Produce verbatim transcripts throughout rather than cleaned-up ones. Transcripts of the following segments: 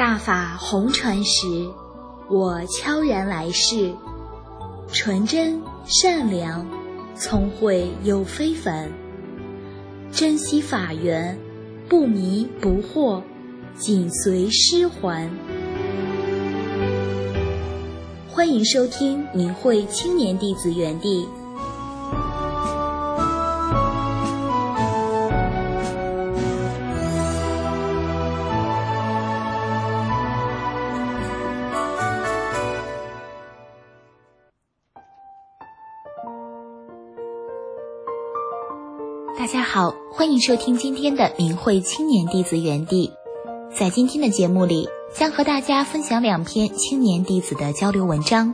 大法红传时，我悄然来世，纯真善良，聪慧又非凡，珍惜法缘，不迷不惑，紧随师还。欢迎收听明慧青年弟子园地。大家好，欢迎收听今天的明慧青年弟子园地。在今天的节目里，将和大家分享两篇青年弟子的交流文章。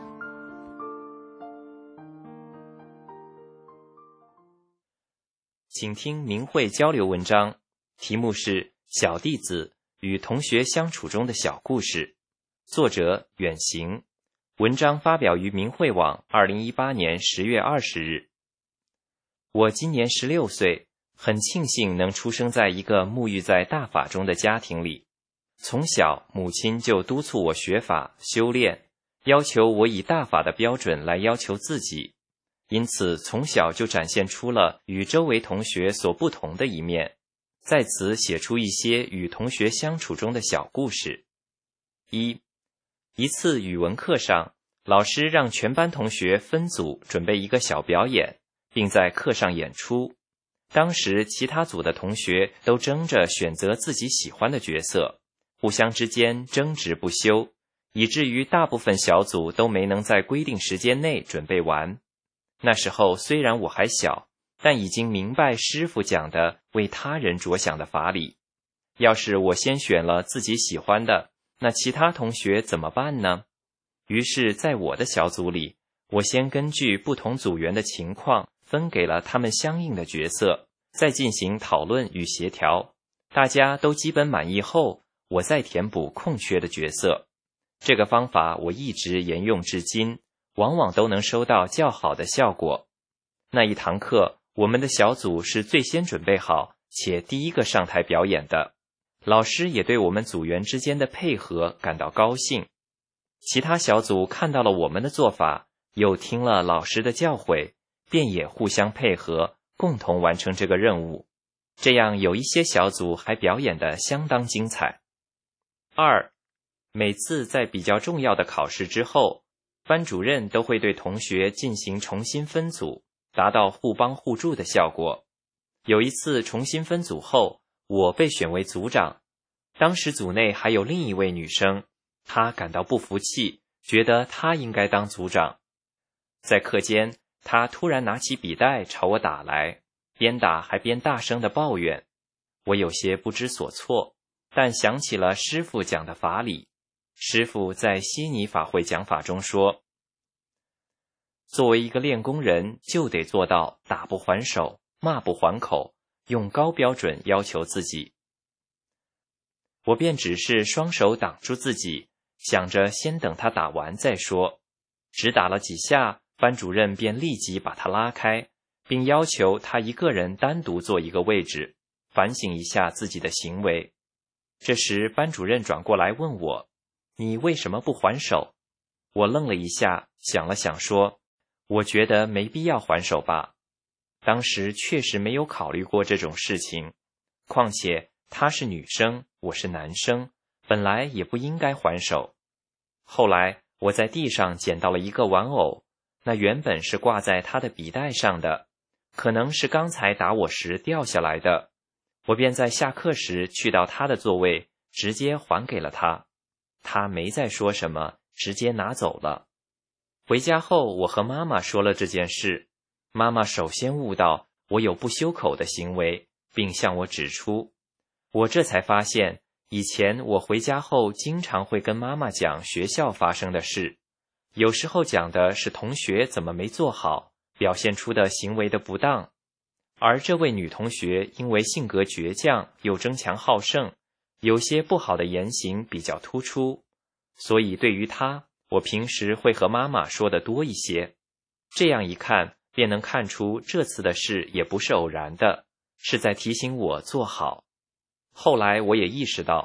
请听明慧交流文章，题目是小弟子与同学相处中的小故事，作者远行。文章发表于明慧网二零一八年十月二十日。我今年十六岁，很庆幸能出生在一个沐浴在大法中的家庭里。从小母亲就督促我学法修炼，要求我以大法的标准来要求自己，因此从小就展现出了与周围同学所不同的一面，在此写出一些与同学相处中的小故事。一，一次语文课上，老师让全班同学分组准备一个小表演，并在课上演出。当时其他组的同学都争着选择自己喜欢的角色，互相之间争执不休，以至于大部分小组都没能在规定时间内准备完。那时候虽然我还小，但已经明白师父讲的为他人着想的法理。要是我先选了自己喜欢的，那其他同学怎么办呢？于是在我的小组里，我先根据不同组员的情况分给了他们相应的角色，再进行讨论与协调。大家都基本满意后，我再填补空缺的角色。这个方法我一直沿用至今，往往都能收到较好的效果。那一堂课，我们的小组是最先准备好且第一个上台表演的，老师也对我们组员之间的配合感到高兴。其他小组看到了我们的做法，又听了老师的教诲，便也互相配合，共同完成这个任务。这样有一些小组还表演得相当精彩。二，每次在比较重要的考试之后，班主任都会对同学进行重新分组，达到互帮互助的效果。有一次重新分组后，我被选为组长。当时组内还有另一位女生，她感到不服气，觉得她应该当组长。在课间，她突然拿起笔袋朝我打来，边打还边大声地抱怨。我有些不知所措，但想起了师父讲的法理。师父在悉尼法会讲法中说，作为一个练功人，就得做到打不还手，骂不还口，用高标准要求自己。我便只是双手挡住自己，想着先等他打完再说。只打了几下，班主任便立即把他拉开，并要求他一个人单独坐一个位置，反省一下自己的行为。这时班主任转过来问我，你为什么不还手？我愣了一下，想了想说，我觉得没必要还手吧。当时确实没有考虑过这种事情，况且她是女生，我是男生，本来也不应该还手。后来我在地上捡到了一个玩偶，那原本是挂在她的笔袋上的，可能是刚才打我时掉下来的。我便在下课时去到她的座位，直接还给了她。她没再说什么，直接拿走了。回家后，我和妈妈说了这件事。妈妈首先悟到我有不修口的行为，并向我指出。我这才发现，以前我回家后经常会跟妈妈讲学校发生的事，有时候讲的是同学怎么没做好，表现出的行为的不当。而这位女同学因为性格倔强又争强好胜，有些不好的言行比较突出，所以对于她，我平时会和妈妈说的多一些。这样一看，便能看出这次的事也不是偶然的，是在提醒我做好。后来我也意识到，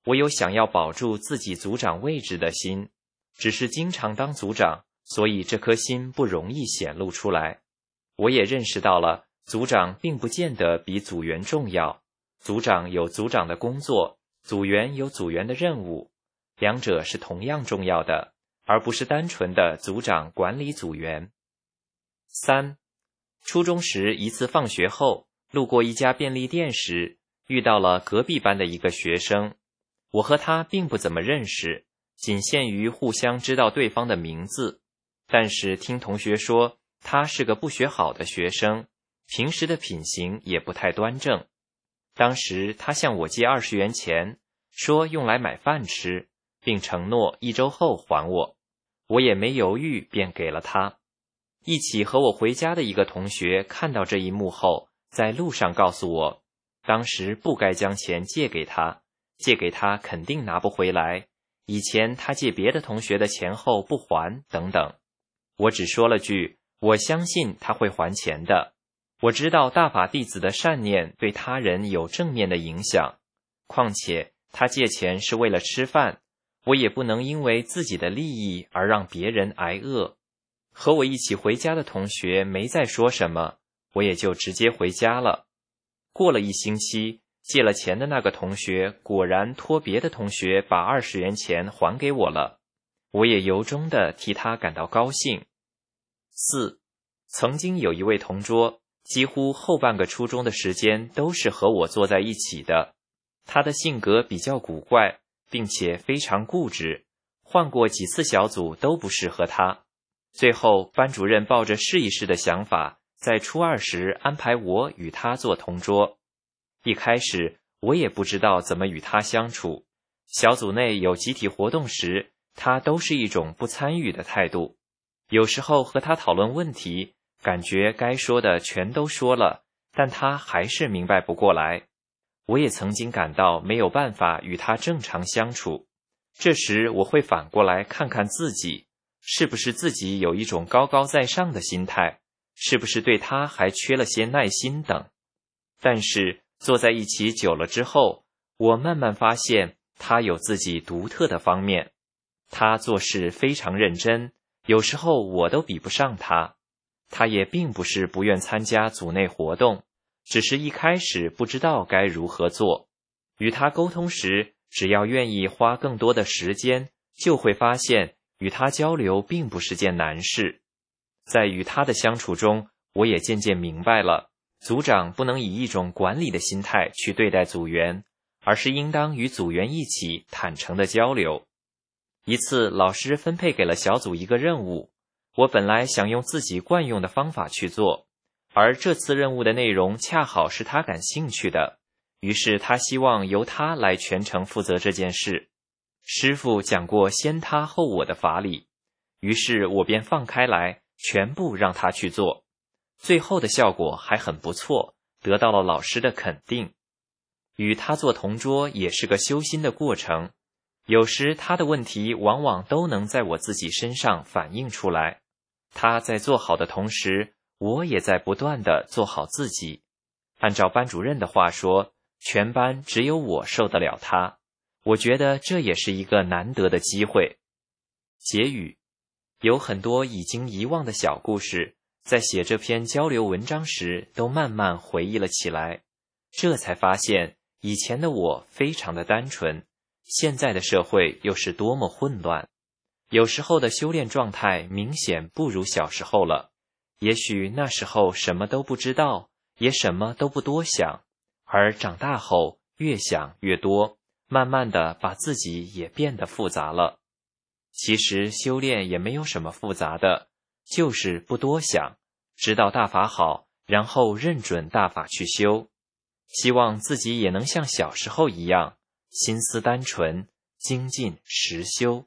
我有想要保住自己组长位置的心，只是经常当组长，所以这颗心不容易显露出来。我也认识到了，组长并不见得比组员重要，组长有组长的工作，组员有组员的任务，两者是同样重要的，而不是单纯的组长管理组员。三，初中时一次放学后，路过一家便利店时，遇到了隔壁班的一个学生。我和他并不怎么认识，仅限于互相知道对方的名字，但是听同学说他是个不学好的学生，平时的品行也不太端正。当时他向我借二十元钱，说用来买饭吃，并承诺一周后还我。我也没犹豫，便给了他。一起和我回家的一个同学看到这一幕后，在路上告诉我，当时不该将钱借给他，借给他肯定拿不回来，以前他借别的同学的钱后不还等等。我只说了句，我相信他会还钱的。我知道大法弟子的善念对他人有正面的影响，况且他借钱是为了吃饭，我也不能因为自己的利益而让别人挨饿。和我一起回家的同学没再说什么，我也就直接回家了。过了一星期，借了钱的那个同学果然托别的同学把二十元钱还给我了，我也由衷的替他感到高兴。四，曾经有一位同桌，几乎后半个初中的时间都是和我坐在一起的。他的性格比较古怪，并且非常固执，换过几次小组都不适合他。最后班主任抱着试一试的想法，在初二时安排我与他做同桌。一开始我也不知道怎么与他相处，小组内有集体活动时，他都是一种不参与的态度。有时候和他讨论问题，感觉该说的全都说了，但他还是明白不过来。我也曾经感到没有办法与他正常相处，这时我会反过来看看自己，是不是自己有一种高高在上的心态，是不是对他还缺了些耐心等。但是坐在一起久了之后，我慢慢发现他有自己独特的方面。他做事非常认真，有时候我都比不上他。他也并不是不愿参加组内活动，只是一开始不知道该如何做。与他沟通时，只要愿意花更多的时间，就会发现与他交流并不是件难事。在与他的相处中，我也渐渐明白了，组长不能以一种管理的心态去对待组员，而是应当与组员一起坦诚地交流。一次，老师分配给了小组一个任务，我本来想用自己惯用的方法去做，而这次任务的内容恰好是他感兴趣的，于是他希望由他来全程负责这件事。师父讲过先他后我的法理，于是我便放开来，全部让他去做。最后的效果还很不错，得到了老师的肯定。与他做同桌也是个修心的过程，有时他的问题往往都能在我自己身上反映出来。他在做好的同时，我也在不断地做好自己。按照班主任的话说，全班只有我受得了他。我觉得这也是一个难得的机会。结语，有很多已经遗忘的小故事，在写这篇交流文章时都慢慢回忆了起来，这才发现以前的我非常的单纯，现在的社会又是多么混乱。有时候的修炼状态明显不如小时候了，也许那时候什么都不知道，也什么都不多想，而长大后越想越多，慢慢的把自己也变得复杂了。其实修炼也没有什么复杂的，就是不多想，知道大法好，然后认准大法去修。希望自己也能像小时候一样，心思单纯，精进实修。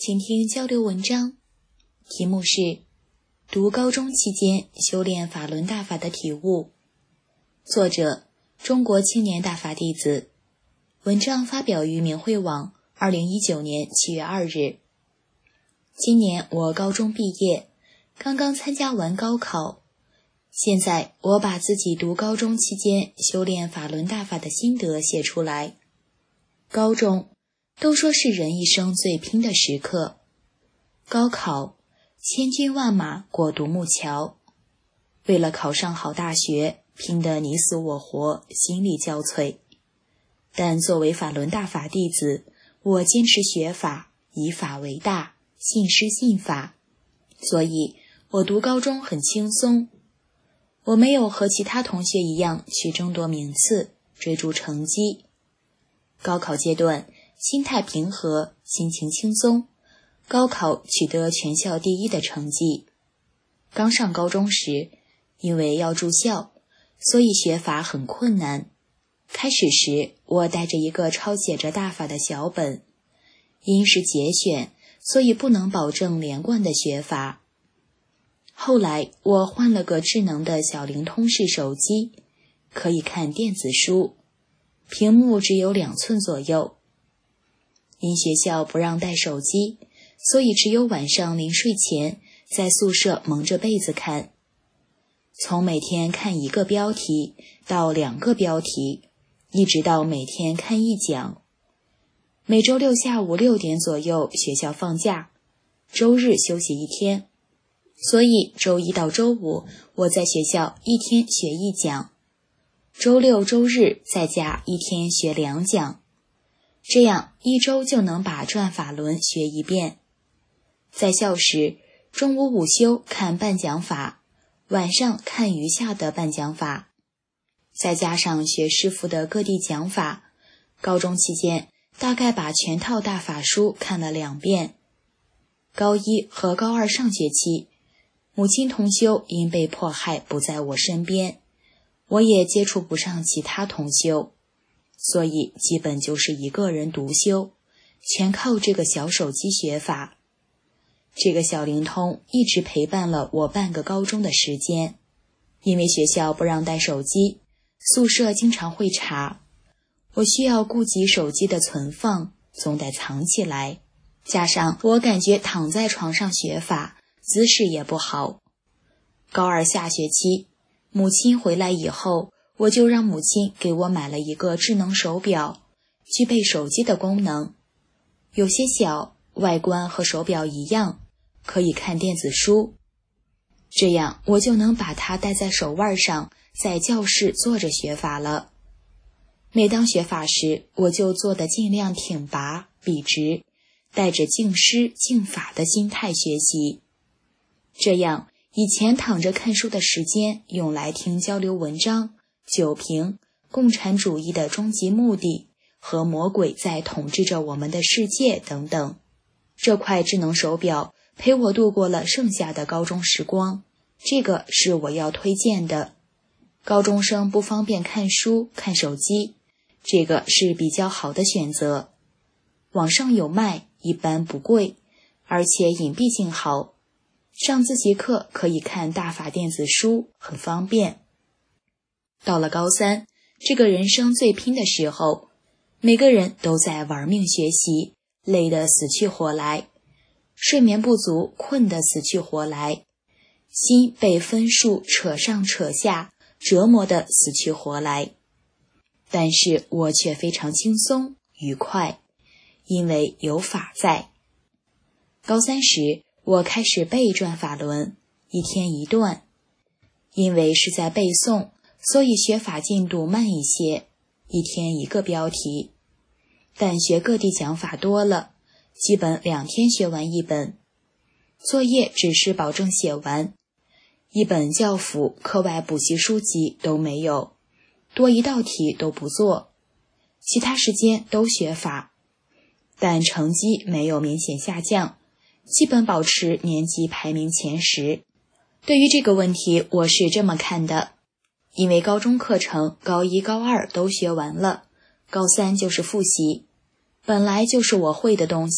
请听交流文章，题目是读高中期间修炼法轮大法的体悟，作者中国青年大法弟子，文章发表于明慧网二零一九年七月二日。今年我高中毕业，刚刚参加完高考，现在我把自己读高中期间修炼法轮大法的心得写出来。高中都说是人一生最拼的时刻，高考千军万马过独木桥，为了考上好大学拼得你死我活，心力交瘁。但作为法轮大法弟子，我坚持学法，以法为大，信师信法，所以我读高中很轻松。我没有和其他同学一样去争夺名次，追逐成绩。高考阶段心态平和，心情轻松，高考取得全校第一的成绩。刚上高中时，因为要住校，所以学法很困难。开始时，我带着一个抄写着大法的小本，因是节选，所以不能保证连贯的学法。后来我换了个智能的小灵通式手机，可以看电子书，屏幕只有两寸左右。因学校不让带手机，所以只有晚上临睡前在宿舍蒙着被子看。从每天看一个标题到两个标题，一直到每天看一讲。每周六下午六点左右学校放假，周日休息一天，所以周一到周五我在学校一天学一讲，周六周日在家一天学两讲，这样一周就能把转法轮学一遍。在校时，中午午休看半讲法，晚上看余下的半讲法，再加上学师傅的各地讲法，高中期间大概把全套大法书看了两遍。高一和高二上学期，母亲同修因被迫害不在我身边，我也接触不上其他同修，所以基本就是一个人独修，全靠这个小手机学法。这个小灵通一直陪伴了我半个高中的时间。因为学校不让带手机，宿舍经常会查，我需要顾及手机的存放，总得藏起来。加上我感觉躺在床上学法，姿势也不好。高二下学期，母亲回来以后，我就让母亲给我买了一个智能手表，具备手机的功能，有些小，外观和手表一样，可以看电子书。这样我就能把它戴在手腕上，在教室坐着学法了。每当学法时，我就做得尽量挺拔笔直，带着敬师敬法的心态学习。这样以前躺着看书的时间用来听交流文章、酒评、共产主义的终极目的和魔鬼在统治着我们的世界等等。这块智能手表陪我度过了剩下的高中时光，这个是我要推荐的。高中生不方便看书看手机，这个是比较好的选择。网上有卖，一般不贵，而且隐蔽性好。上自习课可以看大法电子书，很方便。到了高三，这个人生最拼的时候，每个人都在玩命学习，累得死去活来，睡眠不足，困得死去活来，心被分数扯上扯下，折磨得死去活来。但是我却非常轻松愉快，因为有法在。高三时，我开始背转法轮，一天一段。因为是在背诵，所以学法进度慢一些，一天一个标题。但学各地讲法多了，基本两天学完一本。作业只是保证写完，一本教辅课外补习书籍都没有，多一道题都不做，其他时间都学法，但成绩没有明显下降，基本保持年级排名前十。对于这个问题，我是这么看的，因为高中课程高一高二都学完了，高三就是复习，本来就是我会的东西，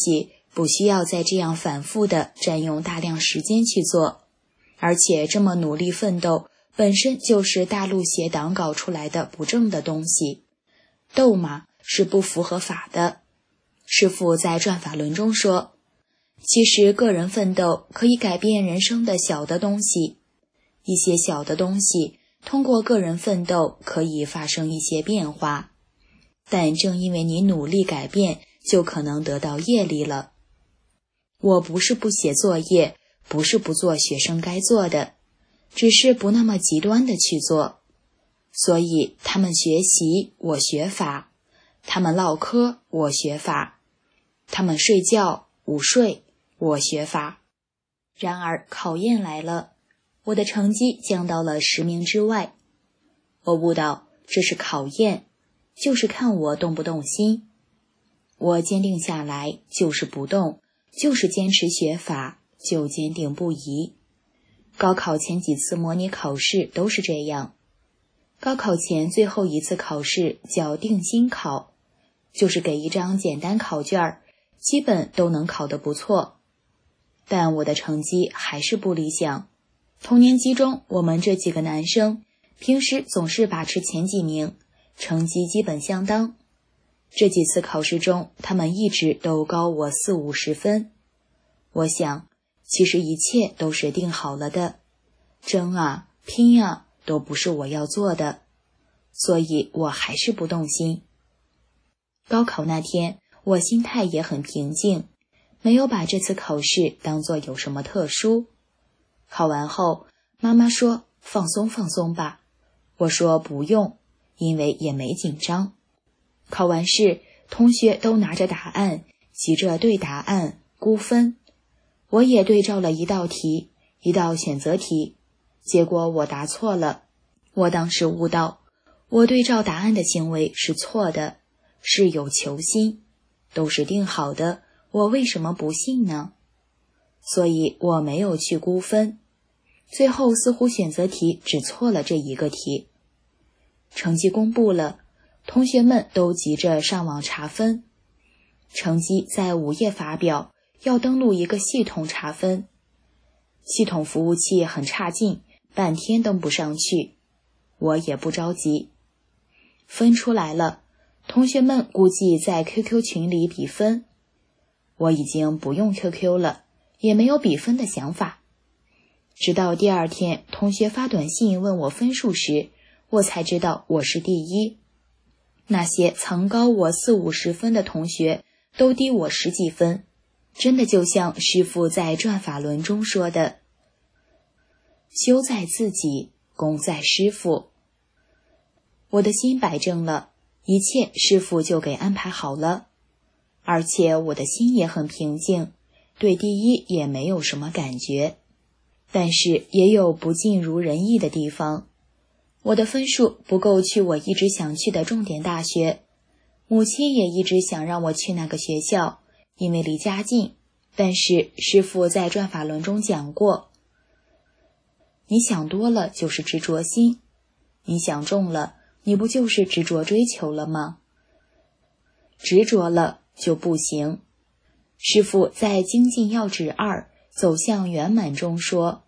不需要再这样反复地占用大量时间去做，而且这么努力奋斗本身就是大陆邪党搞出来的不正的东西，斗嘛是不符合法的。师父在转法轮中说，其实个人奋斗可以改变人生的小的东西，一些小的东西通过个人奋斗可以发生一些变化，但正因为你努力改变，就可能得到业力了。我不是不写作业，不是不做学生该做的，只是不那么极端的去做。所以他们学习，我学法；他们唠嗑，我学法；他们睡觉，午睡，我学法。然而考验来了，我的成绩降到了十名之外。我悟到这是考验，就是看我动不动心。我坚定下来，就是不动，就是坚持学法，就坚定不移。高考前几次模拟考试都是这样。高考前最后一次考试叫定心考，就是给一张简单考卷，基本都能考得不错。但我的成绩还是不理想。同年级中，我们这几个男生平时总是把持前几名，成绩基本相当。这几次考试中，他们一直都高我四五十分。我想，其实一切都是定好了的，争啊拼啊都不是我要做的，所以我还是不动心。高考那天，我心态也很平静，没有把这次考试当作有什么特殊。考完后，妈妈说放松放松吧，我说不用，因为也没紧张。考完试，同学都拿着答案，急着对答案估分。我也对照了一道题，一道选择题，结果我答错了。我当时悟到，我对照答案的行为是错的，是有求心，都是定好的，我为什么不信呢？所以我没有去估分。最后似乎选择题只错了这一个题。成绩公布了，同学们都急着上网查分。成绩在午夜发表，要登录一个系统查分。系统服务器很差劲，半天登不上去。我也不着急。分出来了，同学们估计在 Q Q 群里比分。我已经不用 Q Q 了，也没有比分的想法。直到第二天，同学发短信问我分数时，我才知道我是第一。那些曾高我四五十分的同学都低我十几分，真的就像师父在转法轮中说的，修在自己，功在师父。我的心摆正了，一切师父就给安排好了，而且我的心也很平静，对第一也没有什么感觉。但是也有不尽如人意的地方，我的分数不够去我一直想去的重点大学，母亲也一直想让我去那个学校，因为离家近，但是师父在转法轮中讲过，你想多了就是执着心，你想重了，你不就是执着追求了吗？执着了就不行。师父在精进要旨二走向圆满中说，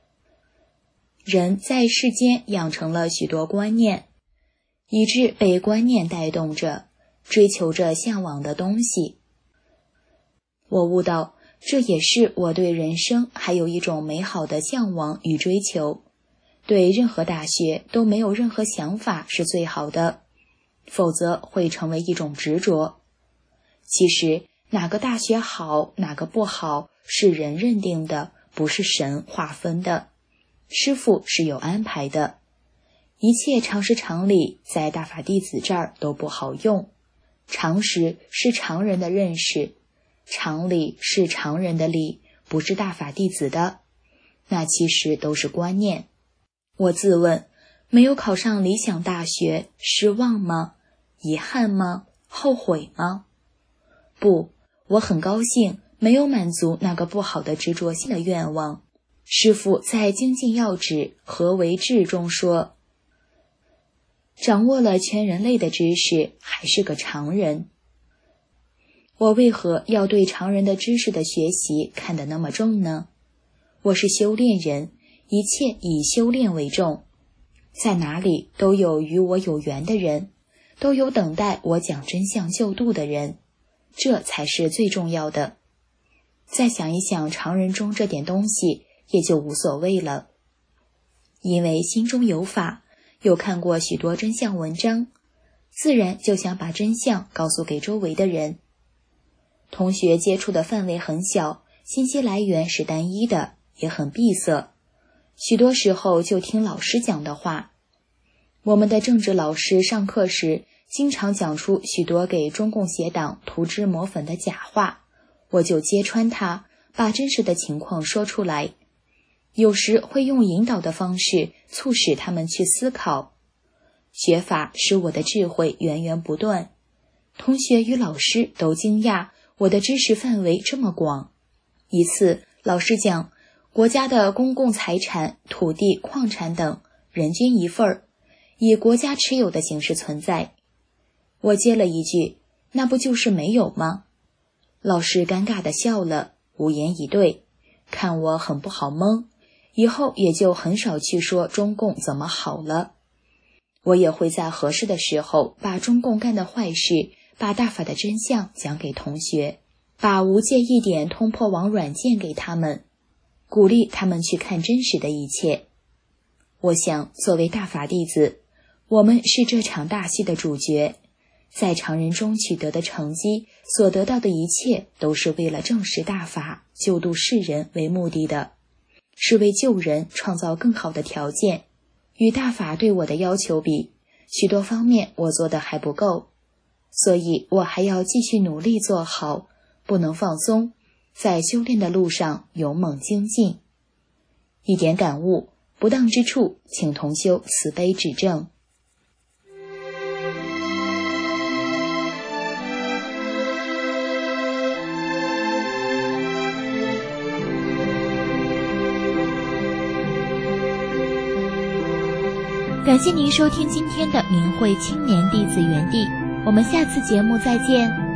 人在世间养成了许多观念，以致被观念带动着，追求着向往的东西。我悟到，这也是我对人生还有一种美好的向往与追求。对任何大学都没有任何想法是最好的，否则会成为一种执着。其实哪个大学好，哪个不好，是人认定的，不是神划分的。师父是有安排的，一切常识常理在大法弟子这儿都不好用。常识是常人的认识，常理是常人的理，不是大法弟子的，那其实都是观念。我自问，没有考上理想大学，失望吗？遗憾吗？后悔吗？不，我很高兴没有满足那个不好的执着心的愿望。师父在精进要旨何为智中说，掌握了全人类的知识，还是个常人。 我为何要对常人的知识的学习看得那么重呢？我是修炼人，一切以修炼为重。在哪里都有与我有缘的人，都有等待我讲真相救度的人，这才是最重要的。再想一想常人中这点东西，也就无所谓了。因为心中有法，又看过许多真相文章，自然就想把真相告诉给周围的人。同学接触的范围很小，信息来源是单一的，也很闭塞，许多时候就听老师讲的话。我们的政治老师上课时经常讲出许多给中共邪党涂脂抹粉的假话，我就揭穿他，把真实的情况说出来。有时会用引导的方式促使他们去思考。学法使我的智慧源源不断，同学与老师都惊讶我的知识范围这么广。一次老师讲，国家的公共财产、土地、矿产等人均一份，以国家持有的形式存在。我接了一句，那不就是没有吗？老师尴尬地笑了，无言以对，看我很不好蒙，以后也就很少去说中共怎么好了。我也会在合适的时候把中共干的坏事，把大法的真相讲给同学，把无界一点通破网软件给他们，鼓励他们去看真实的一切。我想作为大法弟子，我们是这场大戏的主角，在常人中取得的成绩，所得到的一切都是为了证实大法、救度世人为目的的，是为救人创造更好的条件。与大法对我的要求比，许多方面我做的还不够，所以我还要继续努力做好，不能放松，在修炼的路上勇猛精进。一点感悟，不当之处，请同修慈悲指正。 感谢您收听今天的明慧青年弟子园地，我们下次节目再见。